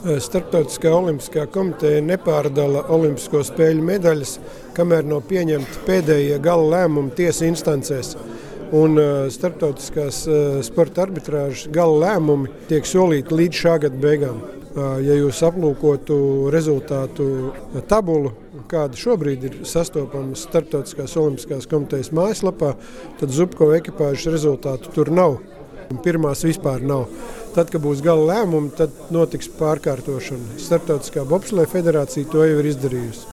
Starptautiskā olimpiskā komiteja nepārdala olimpisko spēļu medaļas, kamēr nav pieņemti pēdējie gala lēmumi tiesa instancēs. Un starptautiskās sporta arbitrāžas gala lēmumi tiek solīti līdz šā gada beigām. Ja jūs aplūkotu rezultātu tabulu, kāda šobrīd ir sastopama Starptautiskās olimpiskās komitejas mājaslapā, tad Zubkova ekipāžas rezultātu tur nav. Pirmās vispār nav. Tad, kad būs gala lēmumi, tad notiks pārkārtošana. Starptautiskā bobsleja federācija to jau ir izdarījusi.